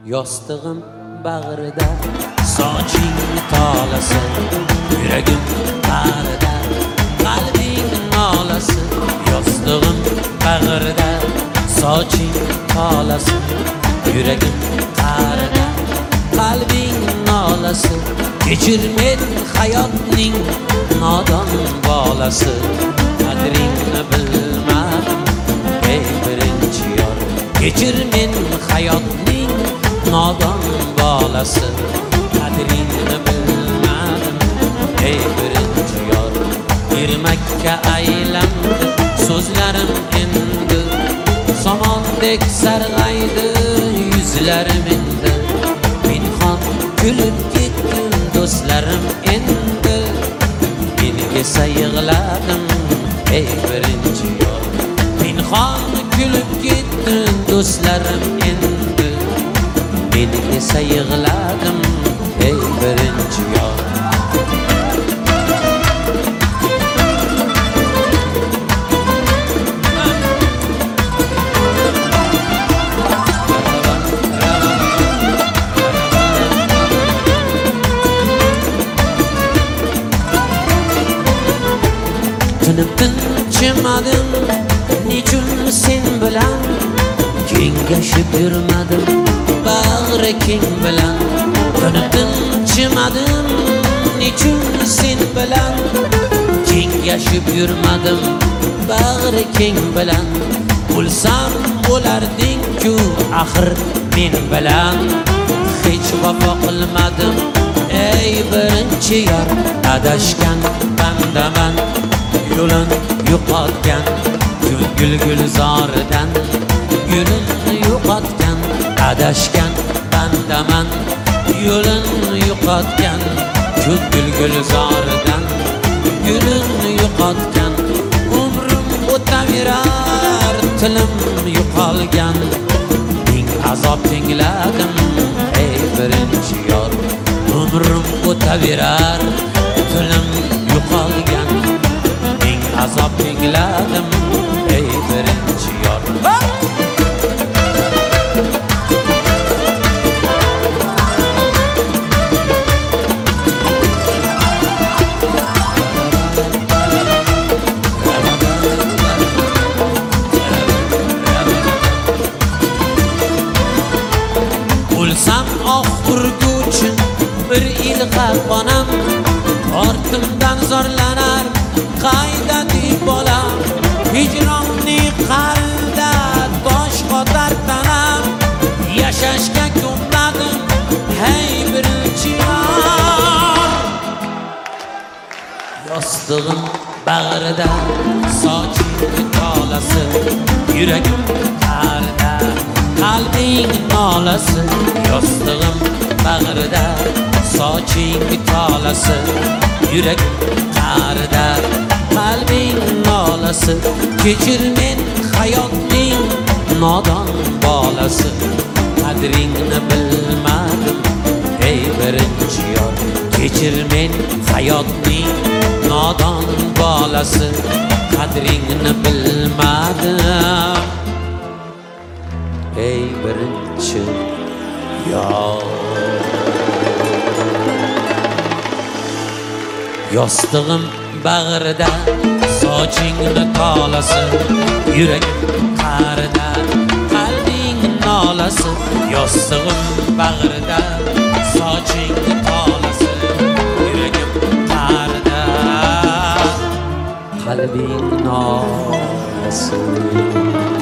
Yostig'im bag'rida, soching tolasi, yuragim qa'rida, qalbing nolasi. Yostig'im bag'rida, soching tolasi, yuragim qa'rida, qalbing nolasi. Kechir men hayotning nodon bolasi, qadringni bilmadim ey birinchi yor. Kechir men hayotning nodon bolasi, qadringni bilmadim ey birinchi yor. Makka aylandi so'zlarim endi, somondek sarg'aydi yuzlarim endi. Pinhon kulib ketdi do'stlarim endi, menga yig'ladim ey birinchi yor. Pinhon kulib ketdi do'stlarim endi, menga yig'ladim ey birinchi yor. Tinib tinchimadim, nechun sen bilan kengashib yurmadim, bag'ri keng bilan. Tinib tinchimadim, nechun sen bilan kengashib yurmadim, bag'ri keng bilan. O'lsam o'larding-ku axir men bilan, hech vafo qilmadim ey birinchi yor. Adashgan bandaman, yo'lin yo'qotgan, gulzoridan yo'lin yo'qotgan. Adashgan bandaman, yo'lin yo'qotgan, gulzoridan yo'lin yo'qotgan. Umrim o'taverar, tilim yo'qolgan, ming azob tingladim ey birinchi yor. Umrim o'taverar, tilim yo'qolgan, azob tingladim ey birinchi yor. O'lsam oq urguvchi bir ilg'ab onam, ortimdan zorlanar qayda deb bolam. Hijronli qalbda tosh qotar tanam, yashashga ko'nmadim hey birinchi yor. Yostig'im bag'rida, soching tolasi, yuragim qa'rida, qalbing nolasi. Yostig'im bag'rida, soching tolasi, yuragim qa'rida, qalbing nolasi. Kechir men hayotning nodon bolasi, qadringni bilmadim ey birinchi yor. Kechir men hayotning nodon bolasi, qadringni bilmadim ey birinchi yor. Yostig'im bag'rida, sochingni tolasi, yuragim qa'rida, qalbing nolasi. Yostig'im bag'rida, sochingni tolasi, yuragim qa'rida, qalbing nolasi.